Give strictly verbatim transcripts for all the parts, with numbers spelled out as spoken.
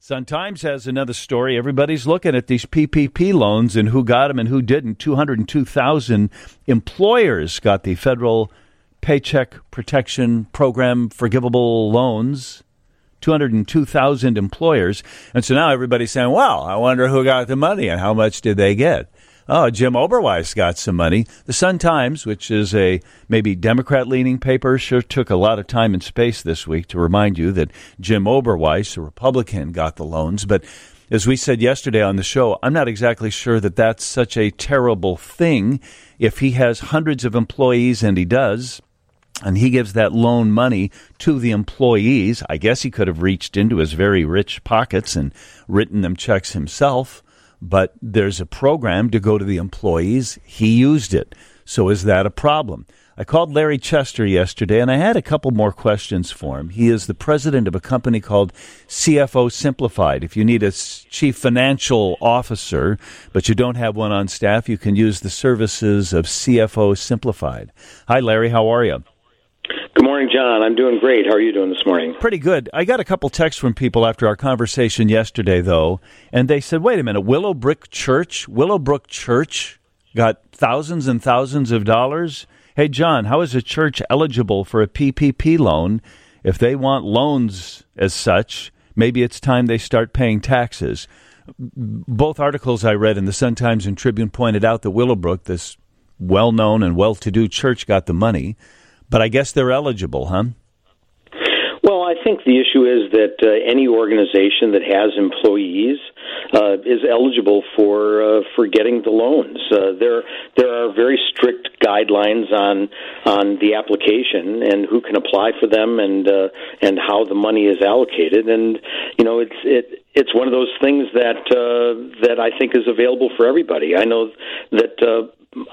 Sun-Times has another story. Everybody's looking at these P P P loans and who got them and who didn't. two hundred two thousand employers got the federal Paycheck Protection Program forgivable loans. two hundred two thousand employers. And so now everybody's saying, well, I wonder who got the money and how much did they get? Oh, Jim Oberweis got some money. The Sun-Times, which is a maybe Democrat-leaning paper, sure took a lot of time and space this week to remind you that Jim Oberweis, a Republican, got the loans. But as we said yesterday on the show, I'm not exactly sure that that's such a terrible thing. If he has hundreds of employees, and he does, and he gives that loan money to the employees, I guess he could have reached into his very rich pockets and written them checks himself. But there's a program to go to the employees. He used it. So is that a problem? I called Larry Chester yesterday, and I had a couple more questions for him. He is the president of a company called C F O Simplified. If you need a chief financial officer, but you don't have one on staff, you can use the services of C F O Simplified. Hi, Larry. How are you? Good morning, John. I'm doing great. How are you doing this morning? Pretty good. I got a couple texts from people after our conversation yesterday, though, and they said, wait a minute, Willowbrook Church? Willowbrook Church got thousands and thousands of dollars? Hey, John, how is a church eligible for a P P P loan? If they want loans as such, maybe it's time they start paying taxes. Both articles I read in the Sun-Times and Tribune pointed out that Willowbrook, this well-known and well-to-do church, got the money. But I guess they're eligible, huh? Well, I think the issue is that uh, any organization that has employees uh, is eligible for uh, for getting the loans. Uh, there there are very strict guidelines on on the application and who can apply for them and uh, and how the money is allocated. And you know, it's it. It's one of those things that uh, that I think is available for everybody. I know that uh,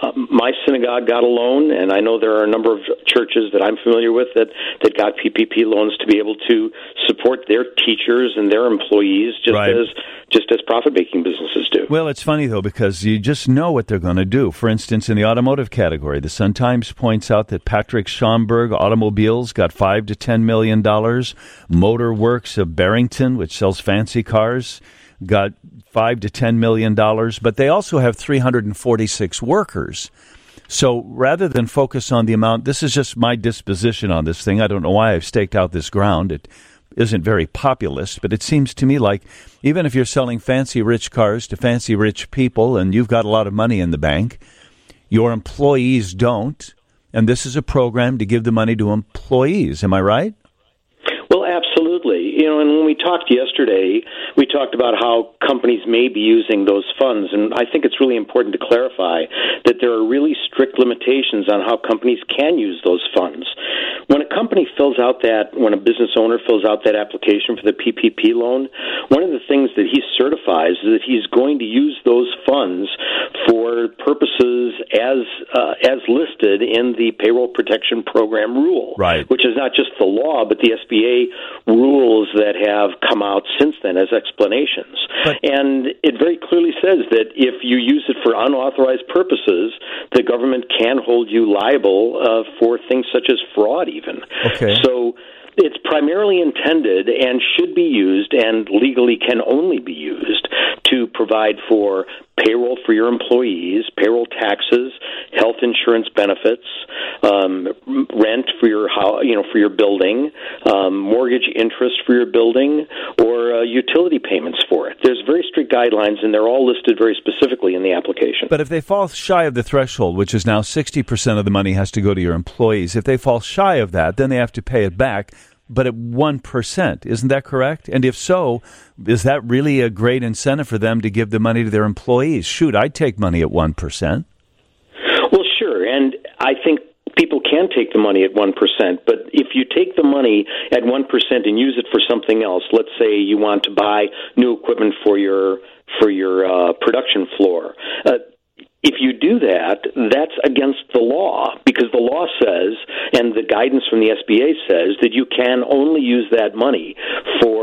my synagogue got a loan, and I know there are a number of churches that I'm familiar with that, that got P P P loans to be able to support their teachers and their employees, just right. as just as profit-making businesses do. Well, it's funny, though, because you just know what they're going to do. For instance, in the automotive category, the Sun-Times points out that Patrick Schomburg Automobiles got five to ten million dollars. Motor Works of Barrington, which sells fancy cars, got five to ten million dollars. But they also have three hundred forty-six workers. So rather than focus on the amount, this is just my disposition on this thing. I don't know why I've staked out this ground. It isn't very populist, but it seems to me like even if you're selling fancy rich cars to fancy rich people and you've got a lot of money in the bank, your employees don't, and this is a program to give the money to employees. Am I right? Well, absolutely. You know, and when we talked yesterday, we talked about how companies may be using those funds, and I think it's really important to clarify that there are really strict limitations on how companies can use those funds. When a company fills out that, when a business owner fills out that application for the P P P loan, one of the things that he certifies is that he's going to use those funds for purposes as uh, as listed in the Payroll Protection Program rule, right. which is not just the law, but the S B A rules that have come out since then as explanations. But, and it very clearly says that if you use it for unauthorized purposes, the government can hold you liable uh, for things such as fraud even. Okay. So it's primarily intended and should be used and legally can only be used to provide for payroll for your employees, payroll taxes, health insurance benefits, um, rent for your how you know for your building, um, mortgage interest for your building, or uh, utility payments for it. There's very strict guidelines, and they're all listed very specifically in the application. But if they fall shy of the threshold, which is now sixty percent of the money has to go to your employees, if they fall shy of that, then they have to pay it back, but at one percent. Isn't that correct? And if so, is that really a great incentive for them to give the money to their employees? Shoot, I'd take money at one percent. Well, sure, and I think people can take the money at one percent, but if you take the money at one percent and use it for something else, let's say you want to buy new equipment for your for your uh, production floor, uh, if you do that, that's against the law, because the law says, and the guidance from the S B A says, that you can only use that money for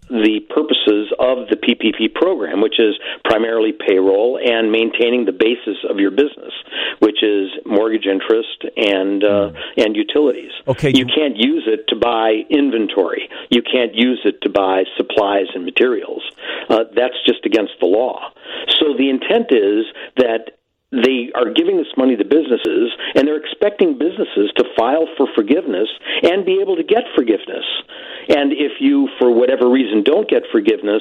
the purposes of the P P P program, which is primarily payroll and maintaining the basis of your business, which is mortgage interest and uh, mm. and utilities. Okay, you can't use it to buy inventory. You can't use it to buy supplies and materials. Uh, that's just against the law. So the intent is that they are giving this money to businesses, and they're expecting businesses to file for forgiveness and be able to get forgiveness. And if you, for whatever reason, don't get forgiveness,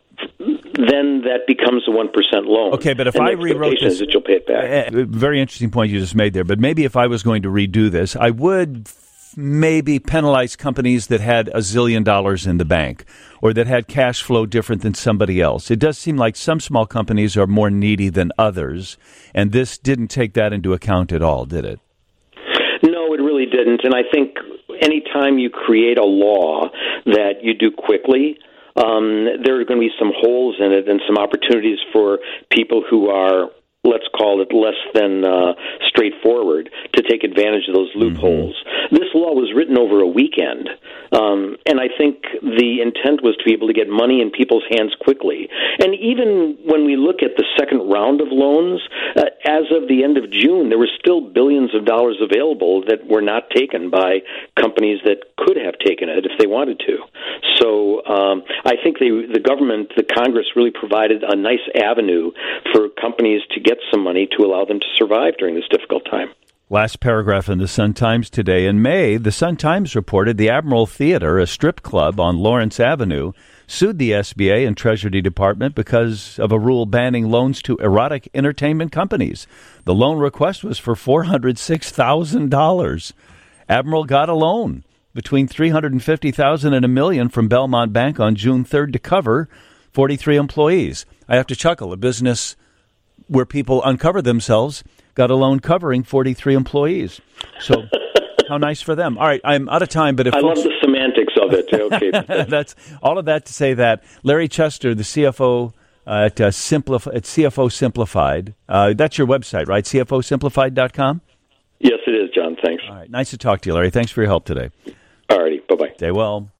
then that becomes a one percent loan. Okay, but if and I the rewrote expectation this, is that you'll pay it back. Uh, very interesting point you just made there. But maybe if I was going to redo this, I would maybe penalize companies that had a zillion dollars in the bank or that had cash flow different than somebody else. It does seem like some small companies are more needy than others, and this didn't take that into account at all, did it? No, it really didn't. And I think any time you create a law that you do quickly, um, there are going to be some holes in it and some opportunities for people who are, let's call it, less than uh, straightforward to take advantage of those loopholes. Mm-hmm. This law was written over a weekend, um, and I think the intent was to be able to get money in people's hands quickly. And even when we look at the second round of loans, uh, as of the end of June, there were still billions of dollars available that were not taken by companies that could have taken it if they wanted to. So um, I think they, the government, the Congress, really provided a nice avenue for companies to get some money to allow them to survive during this difficult time. Last paragraph in the Sun-Times today. In May, the Sun-Times reported the Admiral Theater, a strip club on Lawrence Avenue, sued the S B A and Treasury Department because of a rule banning loans to erotic entertainment companies. The loan request was for four hundred six thousand dollars. Admiral got a loan between three hundred fifty thousand dollars and a million from Belmont Bank on June third to cover forty-three employees. I have to chuckle. A business where people uncover themselves got a loan covering forty-three employees. So how nice for them. All right, I'm out of time, but if I folks... love the semantics of it. Okay. That's all of that to say that Larry Chester, the C F O uh, at, uh, Simplif- at C F O Simplified, uh, that's your website, right? C F O simplified dot com? Yes, it is, John. Thanks. All right, nice to talk to you, Larry. Thanks for your help today. All righty, bye-bye. Stay well.